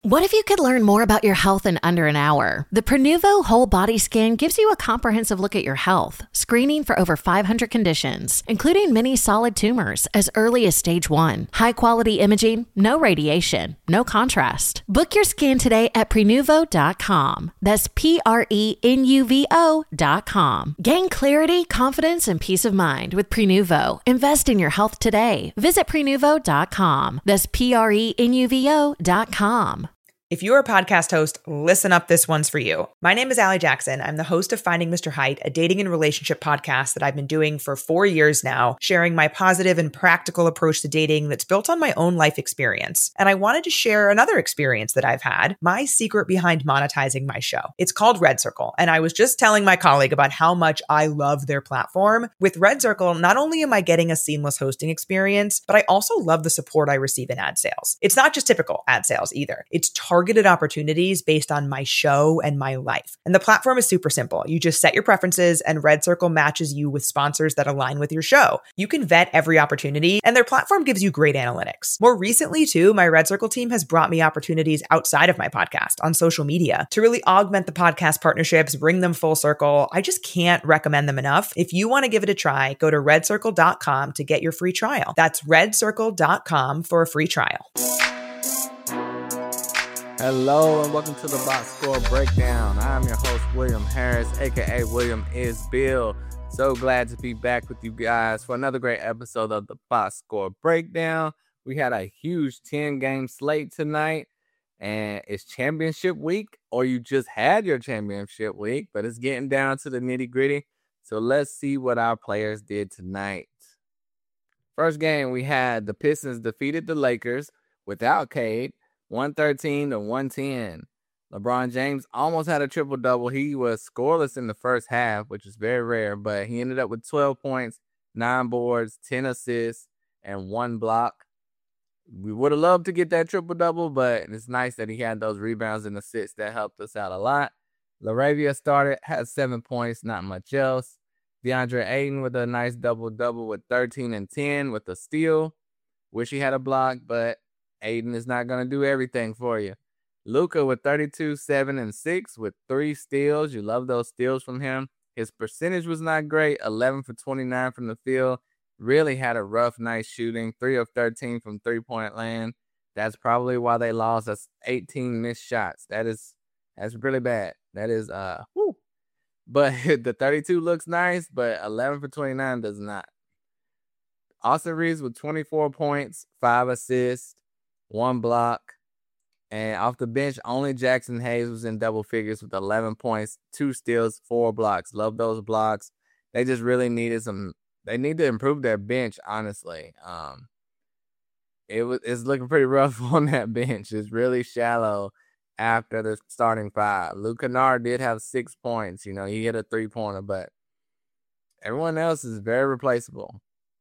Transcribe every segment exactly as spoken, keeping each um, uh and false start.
What if you could learn more about your health in under an hour? The Prenuvo Whole Body Scan gives you a comprehensive look at your health, screening for over five hundred conditions, including many solid tumors as early as stage one. High-quality imaging, no radiation, no contrast. Book your scan today at prenuvo dot com. That's P R E N U V O dot com. Gain clarity, confidence, and peace of mind with Prenuvo. Invest in your health today. Visit prenuvo dot com. That's P R E N U V O dot com. If you're a podcast host, listen up, this one's for you. My name is Allie Jackson. I'm the host of Finding Mister Height, a dating and relationship podcast that I've been doing for four years now, sharing my positive and practical approach to dating that's built on my own life experience. And I wanted to share another experience that I've had, my secret behind monetizing my show. It's called Red Circle, and I was just telling my colleague about how much I love their platform. With Red Circle, not only am I getting a seamless hosting experience, but I also love the support I receive in ad sales. It's not just typical ad sales either. It's targeted targeted opportunities based on my show and my life. And the platform is super simple. You just set your preferences and Red Circle matches you with sponsors that align with your show. You can vet every opportunity and their platform gives you great analytics. More recently too, my Red Circle team has brought me opportunities outside of my podcast on social media to really augment the podcast partnerships, bring them full circle. I just can't recommend them enough. If you want to give it a try, go to red circle dot com to get your free trial. That's red circle dot com for a free trial. Hello and welcome to the Box Score Breakdown. I'm your host, William Harris, aka William is Bill. So glad to be back with you guys for another great episode of the Box Score Breakdown. We had a huge ten-game slate tonight, and it's championship week, or you just had your championship week, but it's getting down to the nitty-gritty. So let's see what our players did tonight. First game, we had the Pistons defeated the Lakers without Cade, one thirteen to one ten. LeBron James almost had a triple-double. He was scoreless in the first half, which is very rare, but he ended up with twelve points, nine boards, ten assists, and one block. We would have loved to get that triple-double, but it's nice that he had those rebounds and assists that helped us out a lot. LaRavia started, had seven points, not much else. DeAndre Ayton with a nice double-double with thirteen and ten with a steal. Wish he had a block, but Ayton is not going to do everything for you. Luka with thirty-two, seven, and six with three steals. You love those steals from him. His percentage was not great. eleven for twenty-nine from the field. Really had a rough night shooting. three of thirteen from three-point land. That's probably why they lost. That's eighteen missed shots. That is, that's really bad. That is, uh, whoo. But the thirty-two looks nice, but eleven for twenty-nine does not. Austin Reeves with twenty-four points, five assists, one block, and off the bench, only Jackson Hayes was in double figures with eleven points, two steals, four blocks. Love those blocks. They just really needed some. They need to improve their bench, honestly. Um, it was it's looking pretty rough on that bench. It's really shallow after the starting five. Luke Kennard did have six points. You know, he hit a three pointer, but everyone else is very replaceable,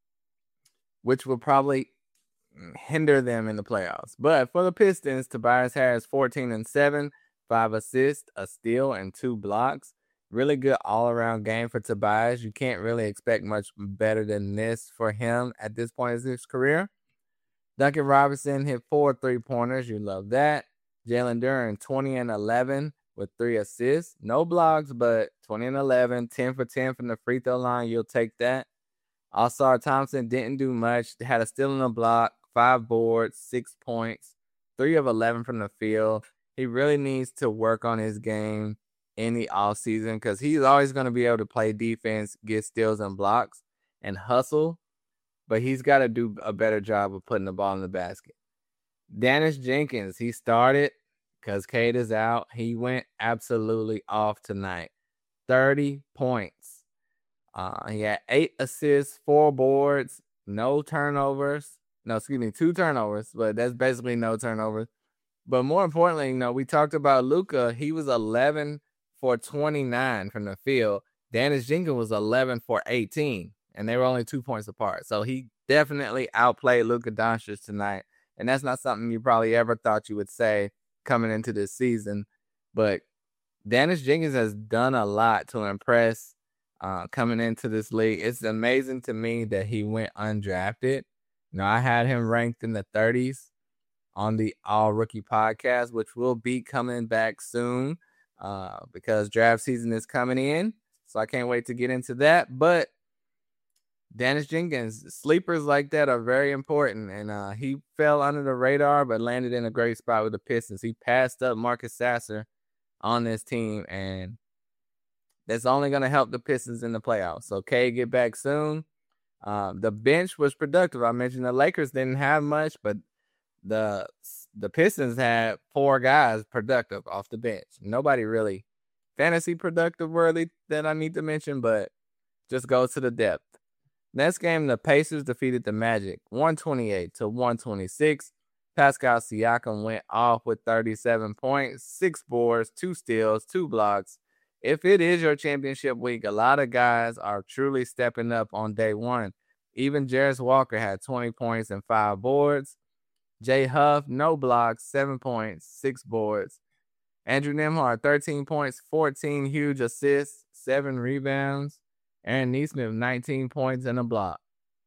which will probably hinder them in the playoffs. But for the Pistons, Tobias Harris, fourteen and seven, five assists, a steal, and two blocks. Really good all-around game for Tobias. You can't really expect much better than this for him at this point in his career. Duncan Robinson hit four three-pointers. You love that. Jalen Duren, twenty and eleven with three assists. No blocks, but twenty and eleven, ten for ten from the free throw line. You'll take that. All-Star Thompson didn't do much. Had a steal and a block, five boards, six points, three of eleven from the field. He really needs to work on his game in the offseason because he's always going to be able to play defense, get steals and blocks, and hustle. But he's got to do a better job of putting the ball in the basket. Dennis Jenkins, he started because Cade is out. He went absolutely off tonight. thirty points. Uh, he had eight assists, four boards, no turnovers. No, excuse me, two turnovers, but that's basically no turnovers. But more importantly, you know, we talked about Luka. He was eleven for twenty-nine from the field. Dennis Jenkins was eleven for eighteen, and they were only two points apart. So he definitely outplayed Luka Doncic tonight. And that's not something you probably ever thought you would say coming into this season. But Dennis Jenkins has done a lot to impress uh, coming into this league. It's amazing to me that he went undrafted. You know, I had him ranked in the thirties on the All Rookie podcast, which will be coming back soon uh, because draft season is coming in. So I can't wait to get into that. But Dennis Jenkins, sleepers like that are very important. And uh, he fell under the radar, but landed in a great spot with the Pistons. He passed up Marcus Sasser on this team, and that's only going to help the Pistons in the playoffs. So K get back soon. Um, the bench was productive. I mentioned the Lakers didn't have much, but the the Pistons had four guys productive off the bench. Nobody really fantasy productive worthy that I need to mention, but just go to the depth. Next game, the Pacers defeated the Magic one twenty-eight to one twenty-six. Pascal Siakam went off with thirty-seven points, six boards, two steals, two blocks. If it is your championship week, a lot of guys are truly stepping up on day one. Even Jarris Walker had twenty points and five boards. Jay Huff, no blocks, seven points, six boards. Andrew Nembhard, thirteen points, fourteen huge assists, seven rebounds. Aaron Nesmith, nineteen points and a block.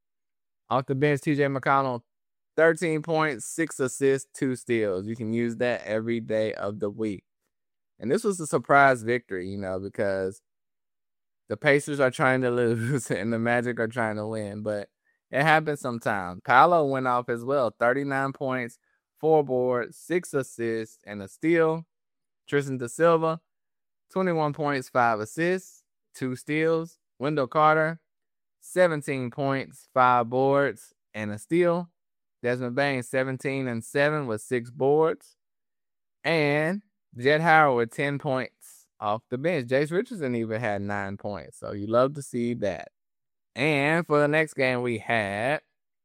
Off the bench, T J McConnell, thirteen points, six assists, two steals. You can use that every day of the week. And this was a surprise victory, you know, because the Pacers are trying to lose and the Magic are trying to win. But it happens sometimes. Paolo went off as well, thirty-nine points, four boards, six assists, and a steal. Tristan Da Silva, twenty-one points, five assists, two steals. Wendell Carter, seventeen points, five boards, and a steal. Desmond Bane, seventeen and seven with six boards. And Jet Howard with ten points off the bench. Jace Richardson even had nine points. So you love to see that. And for the next game, we had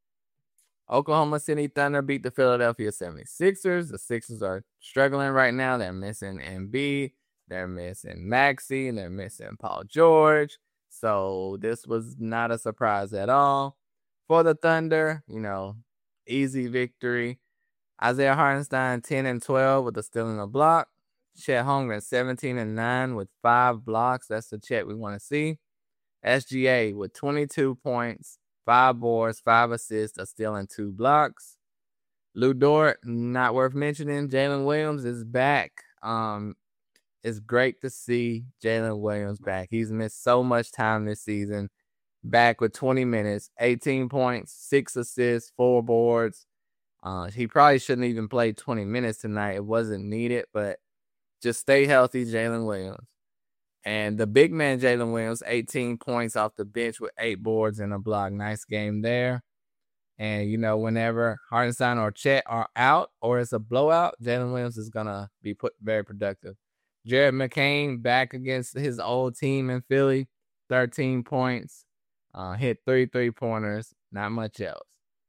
Oklahoma City Thunder beat the Philadelphia seventy-sixers. The Sixers are struggling right now. They're missing Embiid. They're missing Maxey. They're missing Paul George. So this was not a surprise at all. For the Thunder, you know, easy victory. Isaiah Hartenstein, ten and twelve with a steal and a block. Chet Holmgren, seventeen and nine with five blocks. That's the Chet we want to see. S G A with twenty-two points, five boards, five assists, a steal, and two blocks. Lou Dort, not worth mentioning. Jalen Williams is back. Um, it's great to see Jalen Williams back. He's missed so much time this season. Back with twenty minutes, eighteen points, six assists, four boards. Uh, he probably shouldn't even play twenty minutes tonight. It wasn't needed, but just stay healthy, Jalen Williams. And the big man, Jalen Williams, eighteen points off the bench with eight boards and a block. Nice game there. And, you know, whenever Hartenstein or Chet are out or it's a blowout, Jalen Williams is going to be put very productive. Jared McCain back against his old team in Philly, thirteen points, uh, hit three three-pointers, not much else.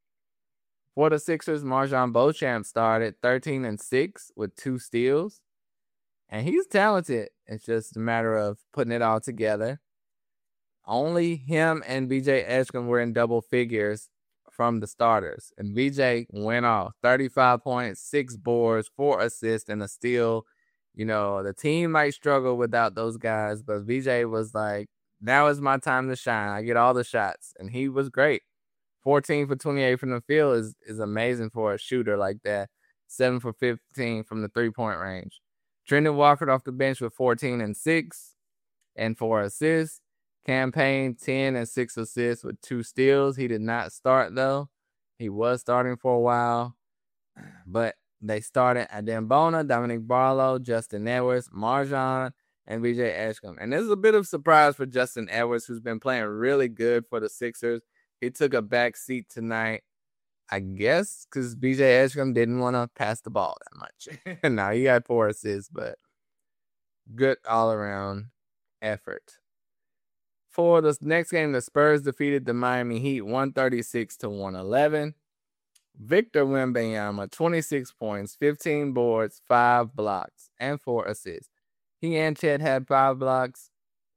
For the Sixers, Marjon Beauchamp started thirteen and six with two steals. And he's talented. It's just a matter of putting it all together. Only him and B J Edgecombe were in double figures from the starters. And B J went off. thirty-five points, six boards, four assists, and a steal. You know, the team might struggle without those guys, but B J was like, now is my time to shine. I get all the shots. And he was great. fourteen for twenty-eight from the field is, is amazing for a shooter like that. seven for fifteen from the three-point range. Trendon Walker off the bench with fourteen and six and four assists. Cam Payne, ten and six assists with two steals. He did not start, though. He was starting for a while. But they started Adem Bona, Dominic Barlow, Justin Edwards, Marjon, and B J Edgecombe. And this is a bit of surprise for Justin Edwards, who's been playing really good for the Sixers. He took a back seat tonight, I guess, because B J Edgecombe didn't want to pass the ball that much. Now he got four assists, but good all-around effort. For the next game, the Spurs defeated the Miami Heat one thirty-six to one eleven. Victor Wembanyama, twenty-six points, fifteen boards, five blocks, and four assists. He and Chet had five blocks,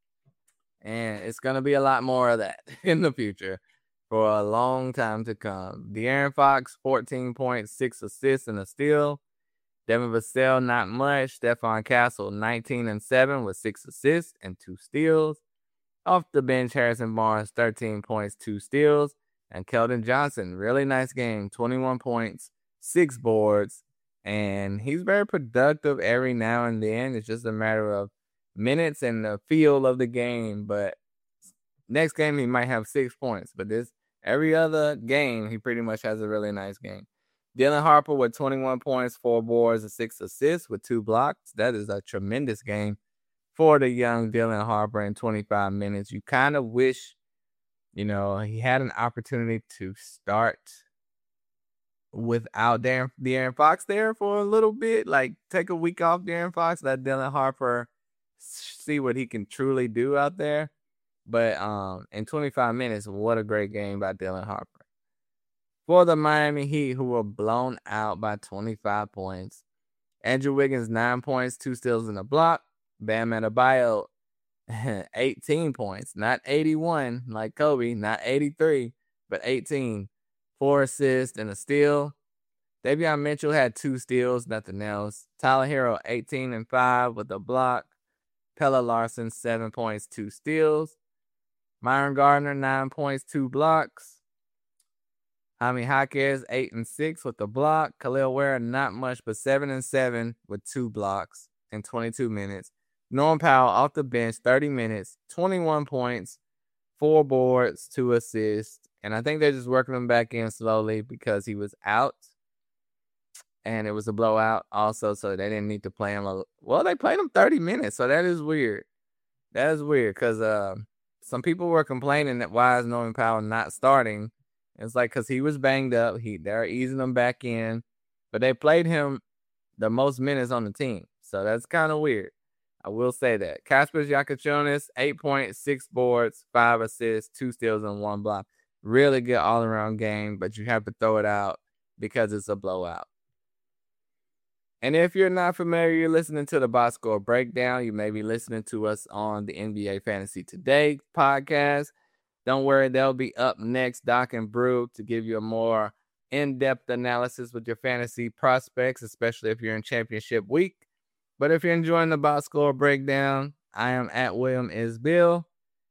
and it's going to be a lot more of that in the future for a long time to come. De'Aaron Fox, fourteen points, six assists, and a steal. Devin Vassell, not much. Stephon Castle, nineteen and seven with six assists and two steals. Off the bench, Harrison Barnes, thirteen points, two steals. And Keldon Johnson, really nice game, twenty-one points, six boards, and he's very productive every now and then. It's just a matter of minutes and the feel of the game. But next game, he might have six points. But this every other game, he pretty much has a really nice game. Dylan Harper with twenty-one points, four boards, and six assists with two blocks. That is a tremendous game for the young Dylan Harper in twenty-five minutes. You kind of wish, you know, he had an opportunity to start without Darren, De'Aaron Fox there for a little bit. Like, take a week off De'Aaron Fox, let Dylan Harper see what he can truly do out there. But um, in twenty-five minutes, what a great game by Dylan Harper. For the Miami Heat, who were blown out by twenty-five points, Andrew Wiggins, nine points, two steals and a block. Bam Adebayo, eighteen points, not eighty-one like Kobe, not eighty-three, but eighteen. Four assists and a steal. Davion Mitchell had two steals, nothing else. Tyler Hero, eighteen and five with a block. Pelle Larsson, seven points, two steals. Myron Gardner, nine points, two blocks. Jaime Jaquez, eight and six with a block. Khalil Ware, not much, but seven and seven with two blocks in twenty-two minutes. Norm Powell off the bench, thirty minutes, twenty-one points, four boards, two assists. And I think they're just working him back in slowly because he was out. And it was a blowout also, so they didn't need to play him. Well, they played him thirty minutes, so that is weird. That is weird because uh, some people were complaining that why is Norman Powell not starting. It's like because he was banged up. He They're easing him back in. But they played him the most minutes on the team. So that's kind of weird. I will say that. Kasper Giacochonis, eight points, six boards, five assists, two steals, and one block. Really good all-around game, but you have to throw it out because it's a blowout. And if you're not familiar, you're listening to the Box Score Breakdown. You may be listening to us on the N B A Fantasy Today podcast. Don't worry, they'll be up next, Doc and Brew, to give you a more in-depth analysis with your fantasy prospects, especially if you're in championship week. But if you're enjoying the Box Score Breakdown, I am at William is Bill.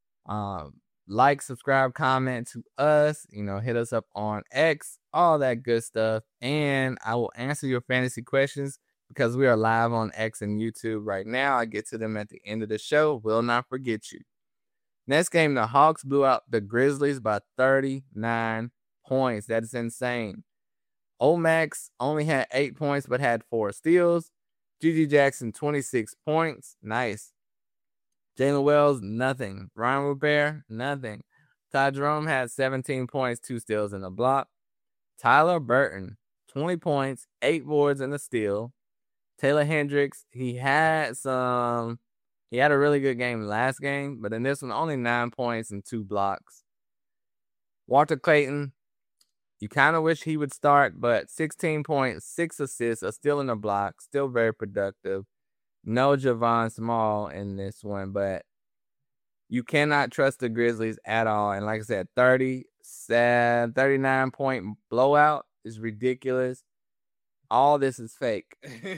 Um, like, subscribe, comment to us. You know, hit us up on X, all that good stuff. And I will answer your fantasy questions because we are live on X and YouTube right now. I get to them at the end of the show. Will not forget you. Next game, the Hawks blew out the Grizzlies by thirty-nine points. That is insane. Omax only had eight points but had four steals. Gigi Jackson, twenty-six points. Nice. Jalen Wells, nothing. Ryan Rupert, nothing. Ty Jerome had seventeen points, two steals, and a block. Tyler Burton, twenty points, eight boards, and a steal. Taylor Hendricks, he had some... He had a really good game last game, but in this one, only nine points and two blocks. Walter Clayton, you kind of wish he would start, but sixteen points, six assists, a steal in a block, still very productive. No Javon Small in this one, but you cannot trust the Grizzlies at all. And like I said, thirty-seven, thirty-nine point blowout is ridiculous. All this is fake,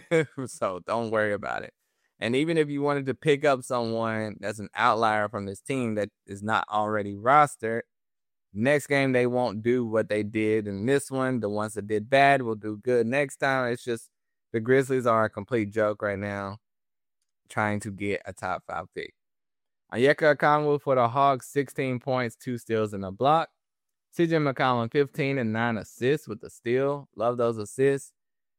so don't worry about it. And even if you wanted to pick up someone that's an outlier from this team that is not already rostered, next game they won't do what they did in this one. The ones that did bad will do good next time. It's just the Grizzlies are a complete joke right now, trying to get a top five pick. Onyeka Okongwu for the Hawks, sixteen points, two steals, and a block. C J McCollum, fifteen and nine assists with a steal. Love those assists.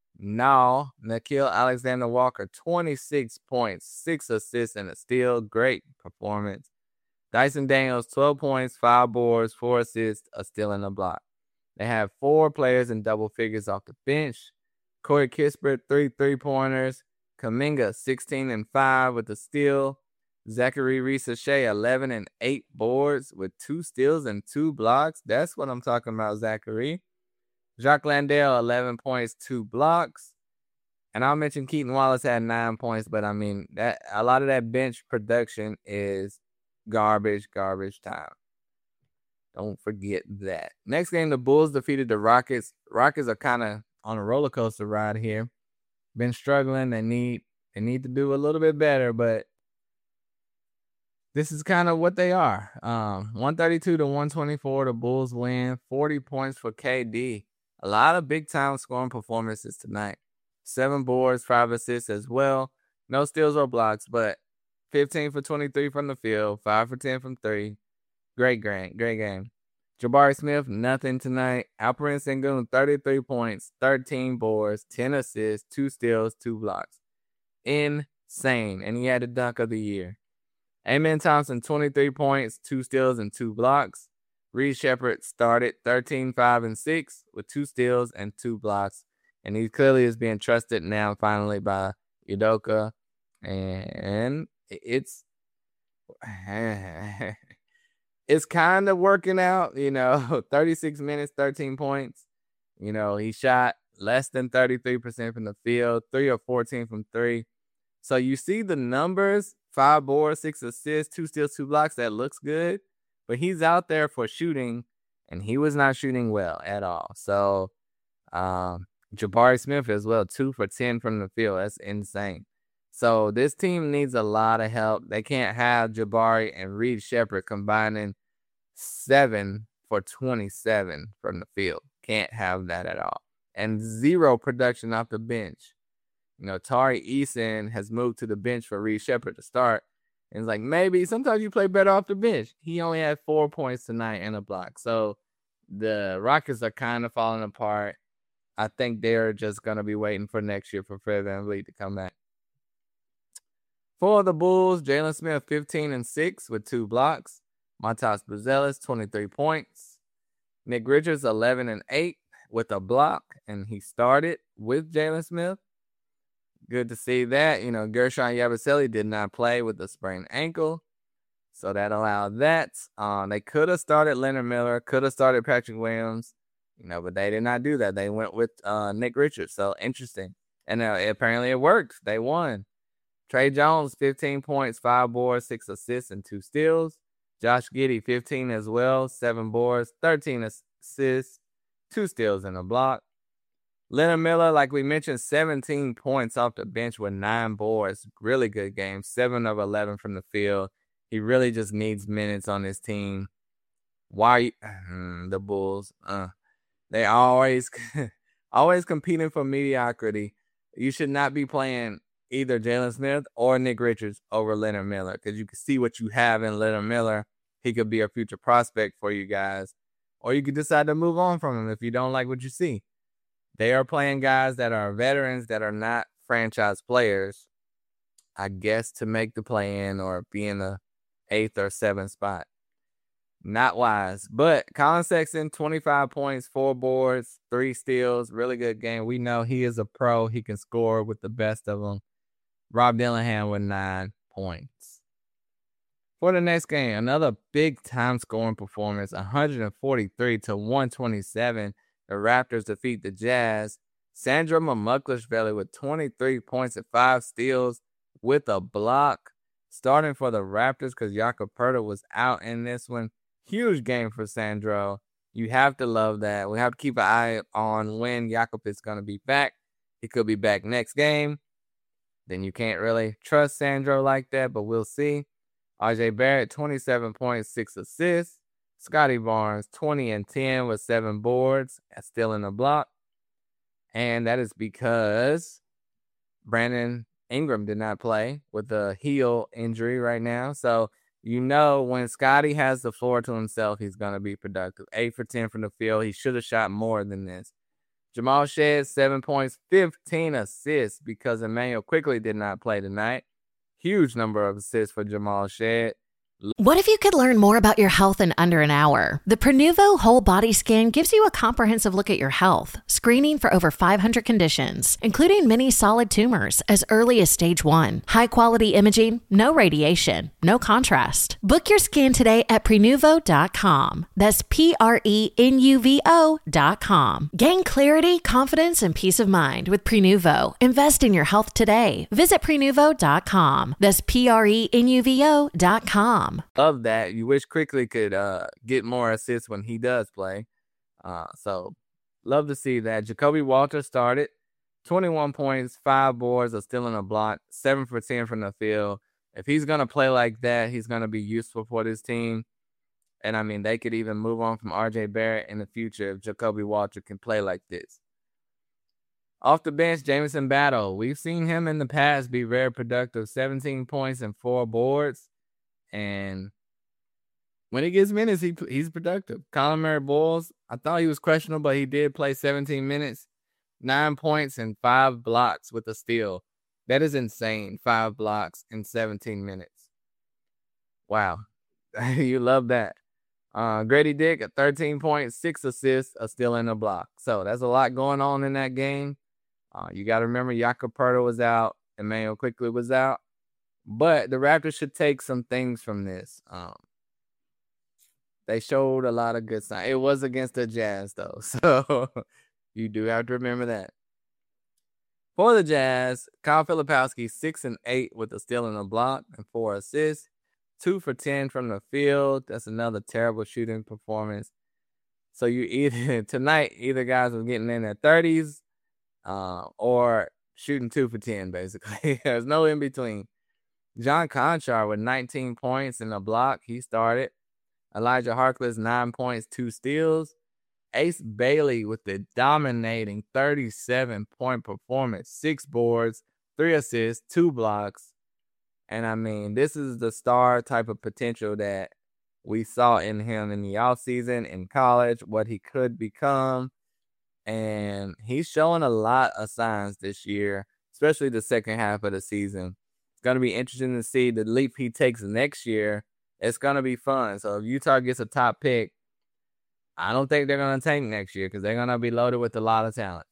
Now, Nickeil Alexander-Walker, twenty-six points, six assists, and a steal. Great performance. Dyson Daniels, twelve points, five boards, four assists, a steal, and a block. They have four players in double figures off the bench. Corey Kispert, three three-pointers. Kuminga, sixteen and five with a steal. Zachary Reese-Shea, eleven and eight boards with two steals and two blocks. That's what I'm talking about, Zachary. Jacques Landale, eleven points, two blocks. And I'll mention Keaton Wallace had nine points, but I mean, that a lot of that bench production is garbage, garbage time. Don't forget that. Next game, the Bulls defeated the Rockets. Rockets are kind of on a roller coaster ride here. Been struggling. They need they need to do a little bit better, but this is kind of what they are. Um, one thirty-two to one twenty-four, the Bulls win. forty points for K D. A lot of big-time scoring performances tonight. Seven boards, five assists as well. No steals or blocks, but fifteen for twenty-three from the field, five for ten from three. Great game, great game. Jabari Smith, nothing tonight. Alperen Sengun, thirty-three points, thirteen boards, ten assists, two steals, two blocks. Insane. And he had the dunk of the year. Amen Thompson, twenty-three points, two steals, and two blocks. Reed Sheppard started thirteen, five, and six with two steals and two blocks. And he clearly is being trusted now finally by Udoka. And it's it's kind of working out, you know, thirty-six minutes, thirteen points. You know, he shot less than thirty-three percent from the field, three of fourteen from three. So you see the numbers, five boards, six assists, two steals, two blocks. That looks good. But he's out there for shooting, and he was not shooting well at all. So um, Jabari Smith as well, two for ten from the field. That's insane. So this team needs a lot of help. They can't have Jabari and Reed Sheppard combining seven for twenty-seven from the field. Can't have that at all. And zero production off the bench. You know, Tari Eason has moved to the bench for Reed Sheppard to start. And it's like, maybe sometimes you play better off the bench. He only had four points tonight and a block. So the Rockets are kind of falling apart. I think they're just going to be waiting for next year for Fred VanVleet to come back. For the Bulls, Jalen Smith, fifteen and six with two blocks. Montas Buzelis, twenty-three points. Nick Richards, eleven and eight with a block. And he started with Jalen Smith. Good to see that. You know, Gershon Yabusele did not play with a sprained ankle. So that allowed that. Um, they could have started Leonard Miller, could have started Patrick Williams, you know, but they did not do that. They went with uh, Nick Richards. So interesting. And uh, apparently it worked. They won. Trey Jones, fifteen points, five boards, six assists, and two steals. Josh Giddey, fifteen as well, seven boards, thirteen assists, two steals, and a block. Leonard Miller, like we mentioned, seventeen points off the bench with nine boards. Really good game. seven of eleven from the field. He really just needs minutes on his team. Why? The Bulls. Uh, they always, always competing for mediocrity. You should not be playing either Jalen Smith or Nick Richards over Leonard Miller because you can see what you have in Leonard Miller. He could be a future prospect for you guys. Or you could decide to move on from him if you don't like what you see. They are playing guys that are veterans that are not franchise players, I guess, to make the play-in or be in the eighth or seventh spot. Not wise. But Colin Sexton, twenty-five points, four boards, three steals. Really good game. We know he is a pro. He can score with the best of them. Rob Dillingham with nine points. For the next game, another big-time scoring performance, one forty-three to one twenty-seven. The Raptors defeat the Jazz. Sandra Mamuklashvili with twenty-three points and five steals with a block. Starting for the Raptors because Jakob Poeltl was out in this one. Huge game for Sandro. You have to love that. We have to keep an eye on when Jakob is going to be back. He could be back next game. Then you can't really trust Sandro like that, but we'll see. R J Barrett, twenty-seven points, six assists. Scotty Barnes, twenty and ten with seven boards, still in the block. And that is because Brandon Ingram did not play with a heel injury right now. So, you know, when Scotty has the floor to himself, he's going to be productive. eight for ten from the field. He should have shot more than this. Jamal Shead, seven points, fifteen assists because Emmanuel Quickley did not play tonight. Huge number of assists for Jamal Shead. What if you could learn more about your health in under an hour? The Prenuvo Whole Body Scan gives you a comprehensive look at your health, screening for over five hundred conditions, including many solid tumors as early as stage one. High-quality imaging, no radiation, no contrast. Book your scan today at Prenuvo dot com. That's P R E N U V O dot com. Gain clarity, confidence, and peace of mind with Prenuvo. Invest in your health today. Visit Prenuvo dot com. That's P R E N U V O dot com. Of that, you wish Quickley could uh, get more assists when he does play. Uh, so, love to see that. Jacoby Walter started. twenty-one points, five boards, are still in a block, seven for ten from the field. If he's going to play like that, he's going to be useful for this team. And, I mean, they could even move on from R J Barrett in the future if Jacoby Walter can play like this. Off the bench, Jamison Battle. We've seen him in the past be very productive, seventeen points and four boards. And when he gets minutes, he he's productive. Colin Murray Boyles, I thought he was questionable, but he did play seventeen minutes, nine points, and five blocks with a steal. That is insane, five blocks in seventeen minutes. Wow. You love that. Uh, Grady Dick at thirteen points, six assists, a steal and a block. So that's a lot going on in that game. Uh, you got to remember Jakob Poeltl was out. Emmanuel Quickley was out. But the Raptors should take some things from this. Um, they showed a lot of good signs. It was against the Jazz, though. So you do have to remember that. For the Jazz, Kyle Filipowski, six and eight with a steal and a block and four assists. Two for ten from the field. That's another terrible shooting performance. So you either tonight, either guys were getting in their thirties uh, or shooting two for ten, basically. There's no in between. John Conchar with nineteen points and a block. He started. Elijah Harkless, nine points, two steals. Ace Bailey with the dominating thirty-seven point performance. Six boards, three assists, two blocks. And, I mean, this is the star type of potential that we saw in him in the offseason, in college, what he could become. And he's showing a lot of signs this year, especially the second half of the season. It's going to be interesting to see the leap he takes next year. It's going to be fun. So if Utah gets a top pick, I don't think they're going to tank next year because they're going to be loaded with a lot of talent.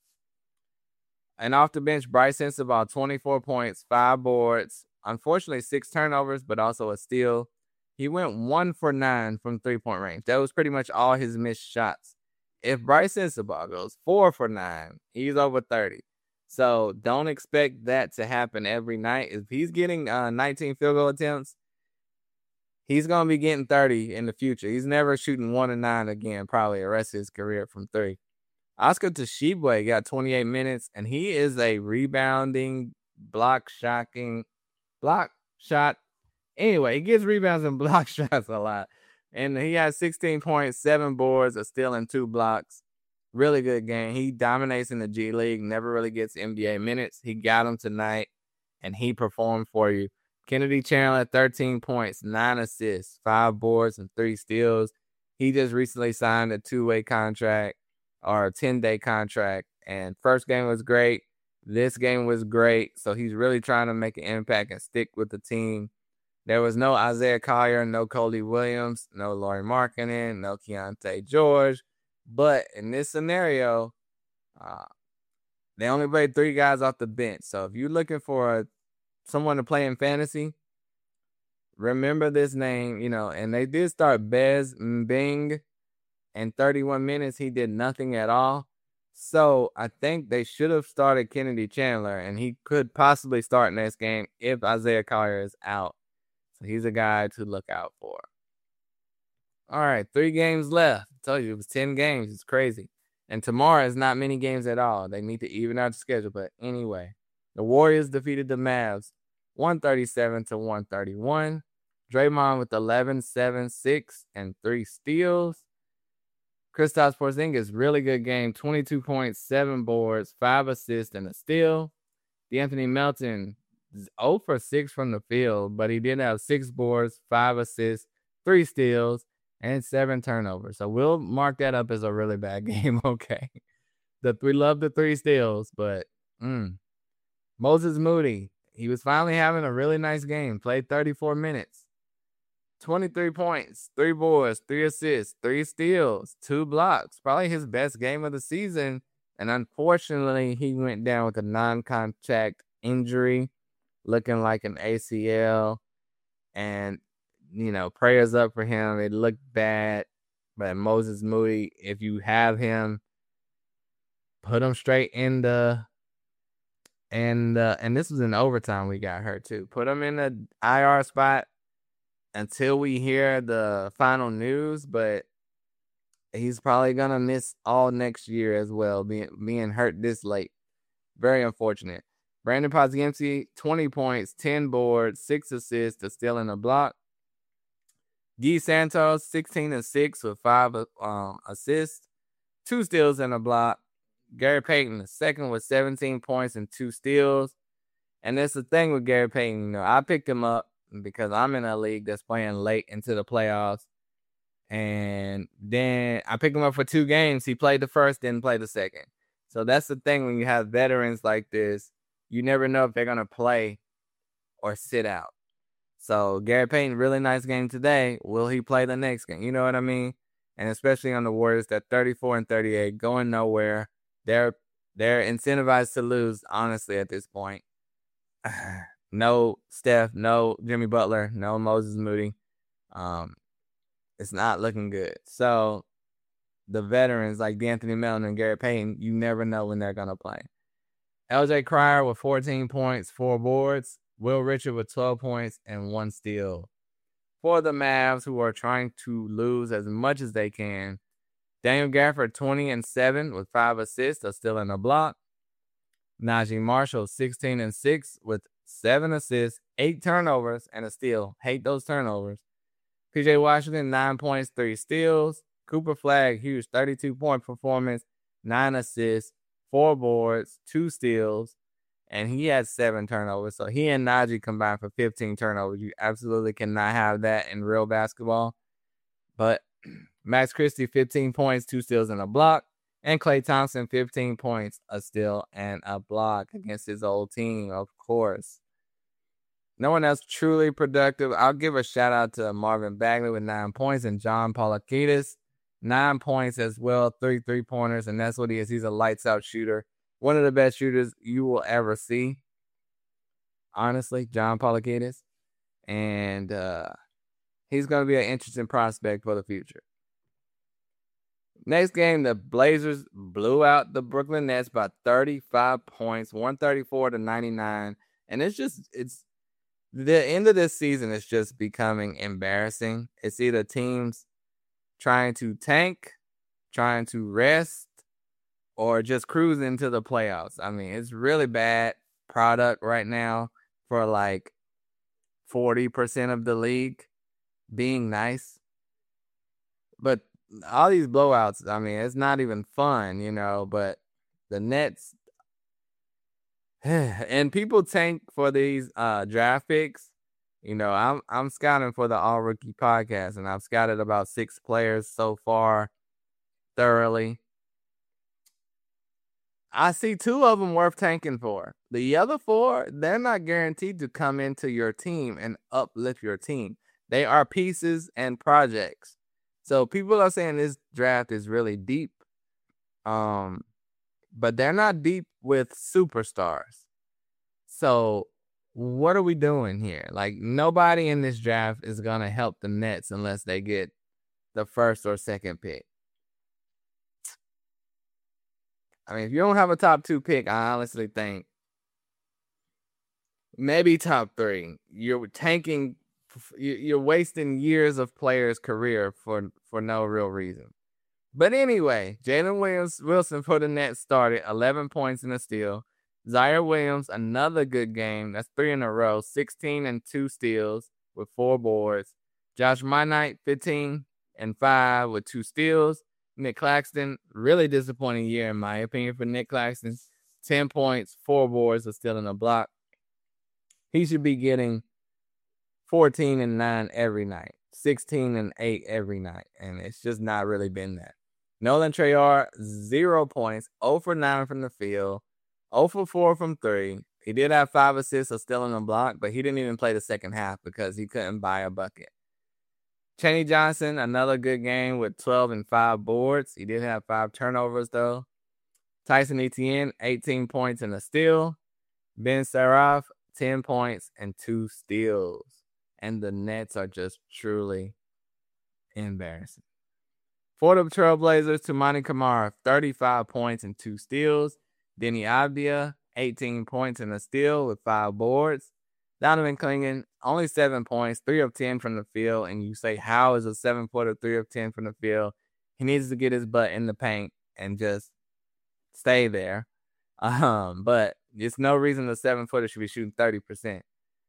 And off the bench, Bryce Sensabaugh, twenty-four points, five boards. Unfortunately, six turnovers, but also a steal. He went one for nine from three-point range. That was pretty much all his missed shots. If Bryce Sensabaugh goes four for nine, he's over thirty. So don't expect that to happen every night. If he's getting uh, nineteen field goal attempts, he's going to be getting thirty in the future. He's never shooting one and nine again, probably the rest of his career from three. Oscar Tshiebwe got twenty-eight minutes, and he is a rebounding, block shocking, block shot. Anyway, he gets rebounds and block shots a lot. And he has sixteen points, seven boards, a steal, and two blocks. Really good game. He dominates in the G League, never really gets N B A minutes. He got them tonight, and he performed for you. Kennedy Chandler, thirteen points, nine assists, five boards, and three steals. He just recently signed a two-way contract or a ten-day contract, and first game was great. This game was great, so he's really trying to make an impact and stick with the team. There was no Isaiah Collier, no Cody Williams, no Lauri Markkanen, no Keontae George. But in this scenario, uh, they only played three guys off the bench. So if you're looking for someone to play in fantasy, remember this name, you know, and they did start Bez Mbing. In thirty-one minutes, he did nothing at all. So I think they should have started Kennedy Chandler, and he could possibly start next game if Isaiah Collier is out. So he's a guy to look out for. All right, three games left. I told you it was ten games. It's crazy. And tomorrow is not many games at all. They need to even out the schedule. But anyway, the Warriors defeated the Mavs one thirty-seven to one thirty-one. Draymond with eleven, seven, six, and three steals. Kristaps Porzingis, really good game. twenty-two points, seven boards, five assists, and a steal. DeAnthony Melton is zero for six from the field, but he did have six boards, five assists, three steals, and seven turnovers. So we'll mark that up as a really bad game, okay? The, we love the three steals, but mm. Moses Moody, he was finally having a really nice game. Played thirty-four minutes. twenty-three points, three boards, three assists, three steals, two blocks. Probably his best game of the season. And unfortunately, he went down with a non-contact injury, looking like an A C L. And, you know, prayers up for him. It looked bad. But Moses Moody, if you have him, put him straight in the and uh, and this was in overtime we got hurt too. Put him in the I R spot until we hear the final news, but he's probably going to miss all next year as well, being, being hurt this late. Very unfortunate. Brandon Podziemski, twenty points, ten boards, six assists, a steal and a block. Guy Santos, sixteen and six with five um, assists, two steals and a block. Gary Payton, the second with seventeen points and two steals. And that's the thing with Gary Payton. You know, I picked him up because I'm in a league that's playing late into the playoffs. And then I picked him up for two games. He played the first, didn't play the second. So that's the thing when you have veterans like this. You never know if they're going to play or sit out. So Gary Payton, really nice game today. Will he play the next game? You know what I mean? And especially on the Warriors, that thirty-four and thirty-eight, going nowhere. They're they're incentivized to lose, honestly, at this point. No Steph, no Jimmy Butler, no Moses Moody. Um, it's not looking good. So the veterans like D'Anthony Melton and Gary Payton, you never know when they're going to play. L J Cryer with fourteen points, four boards. Will Richard with twelve points and one steal. For the Mavs, who are trying to lose as much as they can, Daniel Gafford, twenty and seven with five assists, a steal and a block. Najee Marshall, sixteen and six with seven assists, eight turnovers, and a steal. Hate those turnovers. P J Washington, nine points, three steals. Cooper Flagg, huge thirty-two point performance, nine assists, four boards, two steals, and he had seven turnovers. So he and Najee combined for fifteen turnovers. You absolutely cannot have that in real basketball. But Max Christie, fifteen points, two steals, and a block. And Klay Thompson, fifteen points, a steal, and a block against his old team, of course. No one else truly productive. I'll give a shout out to Marvin Bagley with nine points and John Polakidis, nine points as well, three three-pointers, and that's what he is. He's a lights-out shooter. One of the best shooters you will ever see, honestly, John Polakidis. And uh, he's going to be an interesting prospect for the future. Next game, the Blazers blew out the Brooklyn Nets by thirty-five points, one thirty-four to ninety-nine. And it's just, it's, the end of this season is just becoming embarrassing. It's either teams trying to tank, trying to rest, or just cruise into the playoffs. I mean, it's really bad product right now for like forty percent of the league being nice. But all these blowouts, I mean, it's not even fun, you know, but the Nets, and people tank for these uh, draft picks. You know, I'm I'm scouting for the All Rookie podcast, and I've scouted about six players so far thoroughly. I see two of them worth tanking for. The other four, they're not guaranteed to come into your team and uplift your team. They are pieces and projects. So people are saying this draft is really deep, um, but they're not deep with superstars. So what are we doing here? Like, nobody in this draft is going to help the Nets unless they get the first or second pick. I mean, if you don't have a top two pick, I honestly think maybe top three. You're tanking. You're wasting years of players' career for, for no real reason. But anyway, Jalen Williams Wilson for the Nets started, eleven points and a steal. Zaire Williams, another good game. That's three in a row, sixteen and two steals with four boards. Josh Minott, fifteen and five with two steals. Nick Claxton, really disappointing year in my opinion for Nick Claxton. ten points, four boards, a steal and a block. He should be getting fourteen and nine every night, sixteen and eight every night, and it's just not really been that. Nolan Treyarch, zero points, zero for nine from the field, zero for four from three. He did have five assists, a steal and a block, but he didn't even play the second half because he couldn't buy a bucket. Cheney Johnson, another good game with twelve and five boards. He did have five turnovers, though. Tyson Etienne, eighteen points and a steal. Ben Seraph, ten points and two steals. And the Nets are just truly embarrassing. For the Trailblazers, Toumani Camara, thirty-five points and two steals. Denny Avdia, eighteen points and a steal with five boards. Donovan Clingan, only seven points, three of ten from the field. And you say, how is a seven-footer, three of ten from the field? He needs to get his butt in the paint and just stay there. Um, but there's no reason the seven-footer should be shooting thirty percent.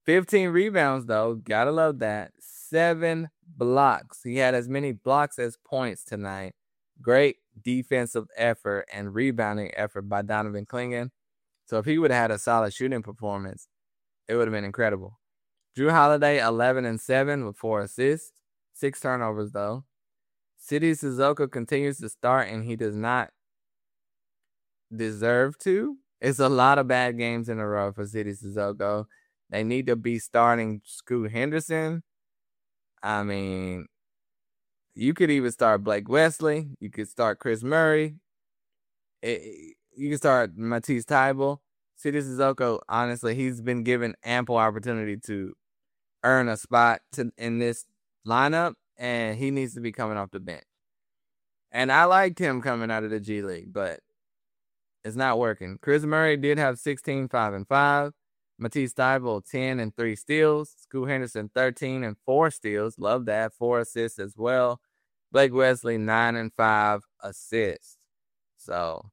fifteen rebounds, though. Gotta love that. Seven blocks. He had as many blocks as points tonight. Great defensive effort and rebounding effort by Donovan Clingan. So if he would have had a solid shooting performance, it would have been incredible. Jrue Holiday, eleven and seven with four assists. Six turnovers, though. Sidy Cissoko continues to start, and he does not deserve to. It's a lot of bad games in a row for Sidy Cissoko. They need to be starting Scoot Henderson. I mean, you could even start Blake Wesley. You could start Chris Murray. It, you can start Matisse Thybulle. Sidy Cissoko, honestly, he's been given ample opportunity to earn a spot to, in this lineup, and he needs to be coming off the bench. And I liked him coming out of the G League, but it's not working. Chris Murray did have sixteen, five, and five. Matisse Thybulle, ten and three steals. Scoot Henderson, thirteen and four steals. Love that. Four assists as well. Blake Wesley, nine and five assists. So,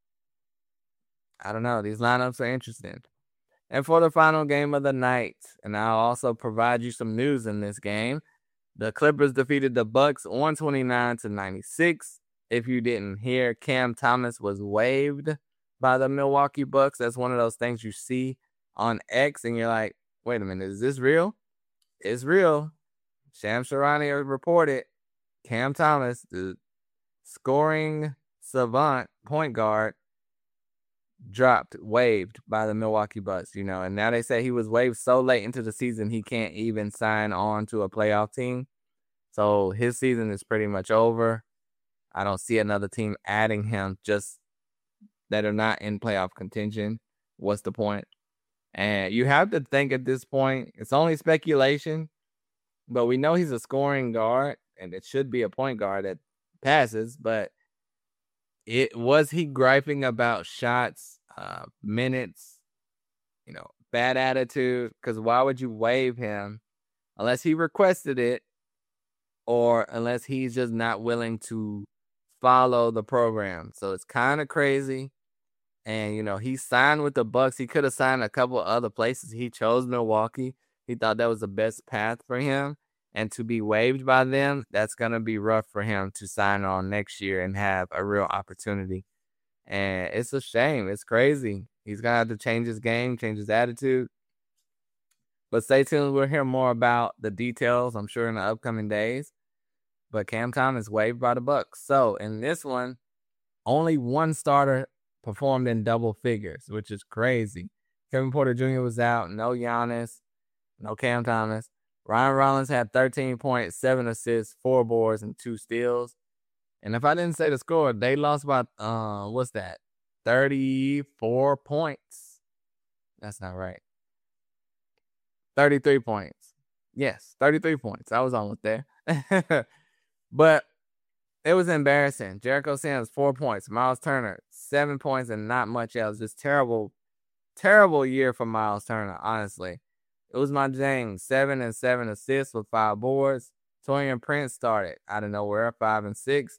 I don't know. These lineups are interesting. And for the final game of the night, and I'll also provide you some news in this game, the Clippers defeated the Bucks one twenty-nine to ninety-six. If you didn't hear, Cam Thomas was waived by the Milwaukee Bucks. That's one of those things you see on X, and you're like, wait a minute, is this real? It's real. Shams Charania reported Cam Thomas, the scoring savant point guard, dropped, waived by the Milwaukee Bucks, you know, and now they say he was waived so late into the season he can't even sign on to a playoff team. So his season is pretty much over. I don't see another team adding him just that are not in playoff contention. What's the point? And you have to think at this point, it's only speculation, but we know he's a scoring guard, and it should be a point guard that passes, but it was he griping about shots, uh, minutes, you know, bad attitude? Because why would you waive him unless he requested it or unless he's just not willing to follow the program? So it's kind of crazy. And, you know, he signed with the Bucks. He could have signed a couple other places. He chose Milwaukee. He thought that was the best path for him. And to be waived by them, that's going to be rough for him to sign on next year and have a real opportunity. And it's a shame. It's crazy. He's going to have to change his game, change his attitude. But stay tuned. We'll hear more about the details, I'm sure, in the upcoming days. But Cam Thomas waived by the Bucks. So in this one, only one starter performed in double figures, which is crazy. Kevin Porter Junior was out. No Giannis. No Cam Thomas. Ryan Rollins had thirteen points, seven assists, four boards, and two steals. And if I didn't say the score, they lost by, uh, what's that? thirty-four points. That's not right. thirty-three points. Yes, thirty-three points. I was almost there. But it was embarrassing. Jericho Sims, four points. Miles Turner, seven points and not much else. Just terrible, terrible year for Miles Turner, honestly. Ousmane Dieng, seven and seven assists with five boards. Taurean Prince started out of nowhere, five and six.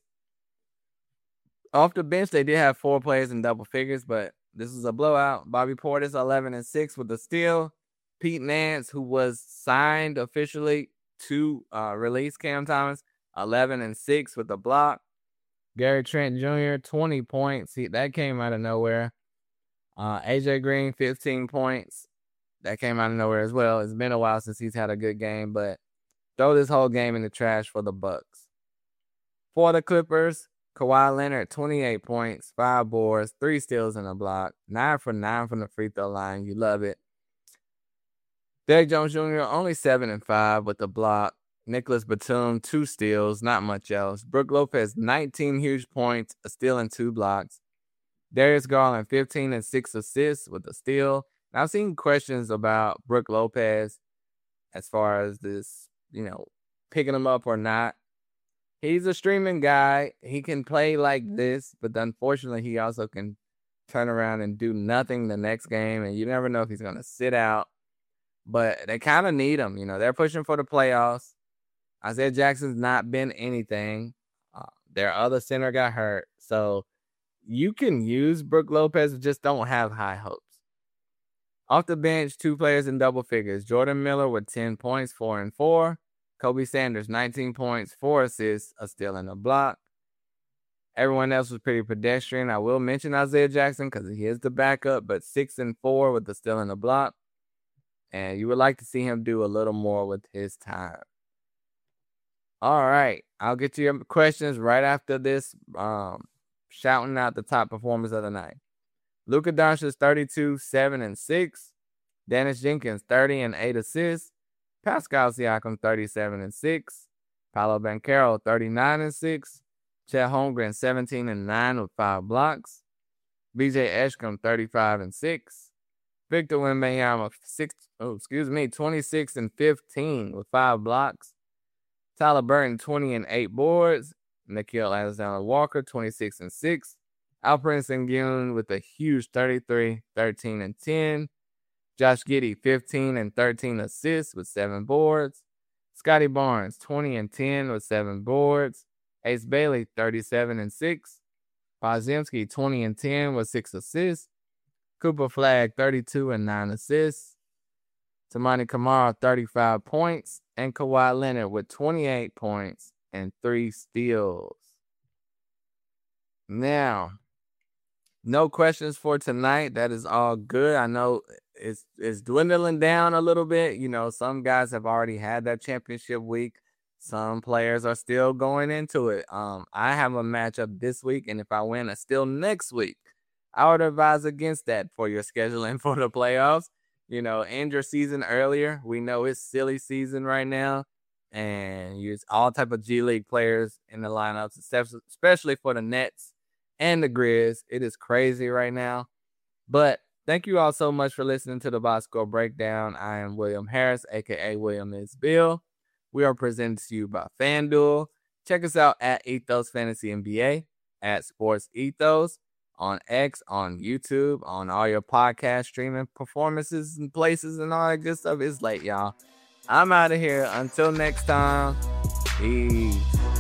Off the bench, they did have four players in double figures, but this was a blowout. Bobby Portis, eleven and six with a steal. Pete Nance, who was signed officially to uh, release Cam Thomas, eleven and six with a block. Gary Trent Junior, twenty points. He, that came out of nowhere. Uh, A J Green, fifteen points. That came out of nowhere as well. It's been a while since he's had a good game, but throw this whole game in the trash for the Bucks. For the Clippers, Kawhi Leonard, twenty-eight points, five boards, three steals and a block, nine for nine from the free throw line. You love it. Derrick Jones Junior, only seven and five with the block. Nicholas Batum, two steals, not much else. Brook Lopez, nineteen huge points, a steal and two blocks. Darius Garland, fifteen and six assists with a steal. Now, I've seen questions about Brook Lopez as far as this, you know, picking him up or not. He's a streaming guy. He can play like this, but unfortunately, he also can turn around and do nothing the next game, and you never know if he's going to sit out. But they kind of need him. You know, they're pushing for the playoffs. Isaiah Jackson's not been anything. Uh, their other center got hurt. So you can use Brook Lopez, just don't have high hopes. Off the bench, two players in double figures. Jordan Miller with ten points, four and four. Kobe Sanders, nineteen points, four assists, a steal and a block. Everyone else was pretty pedestrian. I will mention Isaiah Jackson because he is the backup, but six and four with the steal and a block. And you would like to see him do a little more with his time. All right. I'll get to your questions right after this, um, shouting out the top performers of the night. Luka Doncic, thirty-two, seven, and six. Dennis Jenkins, thirty and eight assists. Pascal Siakam, thirty-seven and six. Paolo Banchero, thirty-nine and six. Chet Holmgren, seventeen and nine with five blocks. B J Eshkam, thirty-five and six. Victor Wembanyama, six, oh, excuse me, twenty-six and fifteen with five blocks. Tyler Burton, twenty and eight boards. Nickeil Alexander-Walker, twenty-six and six. Alperen Sengun with a huge thirty-three, thirteen, and ten. Josh Giddey, fifteen and thirteen assists with seven boards. Scotty Barnes, twenty and ten with seven boards. Ace Bailey, thirty-seven and six. Podziemski, twenty and ten with six assists. Cooper Flagg, thirty-two and nine assists. Tamani Kamara, thirty-five points. And Kawhi Leonard with twenty-eight points and three steals. Now, no questions for tonight. That is all good. I know it's, it's dwindling down a little bit. You know, some guys have already had that championship week. Some players are still going into it. Um, I have a matchup this week, and if I win, it's still next week. I would advise against that for your scheduling for the playoffs. You know, end your season earlier. We know it's silly season right now, and use all type of G League players in the lineups, especially for the Nets and the Grizz. It is crazy right now. But thank you all so much for listening to the Box Score Breakdown. I am William Harris, a k a. William is Bill. We are presented to you by FanDuel. Check us out at Ethos Fantasy N B A, at Sports Ethos, on X, on YouTube, on all your podcast streaming performances and places and all that good stuff. It's late, y'all. I'm out of here. Until next time, peace.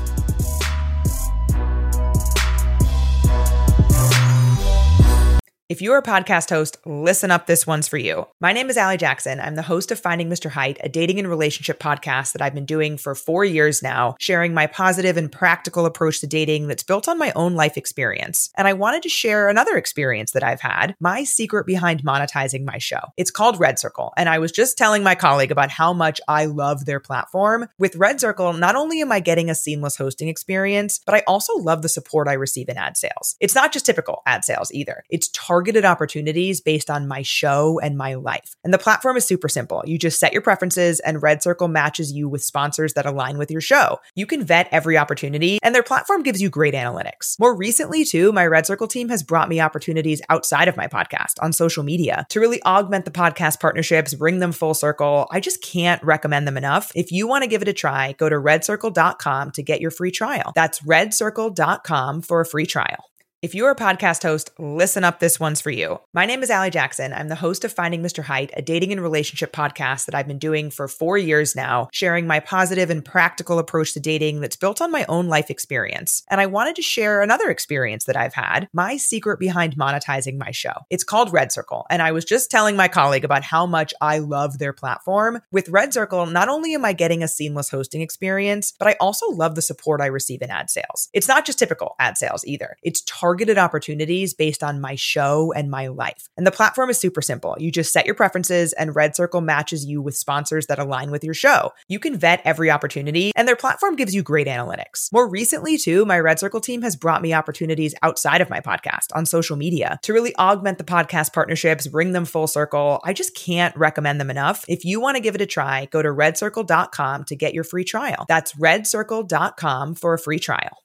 If you're a podcast host, listen up, this one's for you. My name is Allie Jackson. I'm the host of Finding Mister Height, a dating and relationship podcast that I've been doing for four years now, sharing my positive and practical approach to dating that's built on my own life experience. And I wanted to share another experience that I've had, my secret behind monetizing my show. It's called Red Circle, and I was just telling my colleague about how much I love their platform. With Red Circle, not only am I getting a seamless hosting experience, but I also love the support I receive in ad sales. It's not just typical ad sales either. It's targeted targeted opportunities based on my show and my life. And the platform is super simple. You just set your preferences and Red Circle matches you with sponsors that align with your show. You can vet every opportunity and their platform gives you great analytics. More recently too, my Red Circle team has brought me opportunities outside of my podcast on social media to really augment the podcast partnerships, bring them full circle. I just can't recommend them enough. If you want to give it a try, go to red circle dot com to get your free trial. That's red circle dot com for a free trial. If you're a podcast host, listen up, this one's for you. My name is Allie Jackson. I'm the host of Finding Mister Height, a dating and relationship podcast that I've been doing for four years now, sharing my positive and practical approach to dating that's built on my own life experience. And I wanted to share another experience that I've had, my secret behind monetizing my show. It's called Red Circle, and I was just telling my colleague about how much I love their platform. With Red Circle, not only am I getting a seamless hosting experience, but I also love the support I receive in ad sales. It's not just typical ad sales either. It's targeted targeted opportunities based on my show and my life. And the platform is super simple. You just set your preferences and Red Circle matches you with sponsors that align with your show. You can vet every opportunity and their platform gives you great analytics. More recently too, my Red Circle team has brought me opportunities outside of my podcast on social media to really augment the podcast partnerships, bring them full circle. I just can't recommend them enough. If you want to give it a try, go to red circle dot com to get your free trial. That's red circle dot com for a free trial.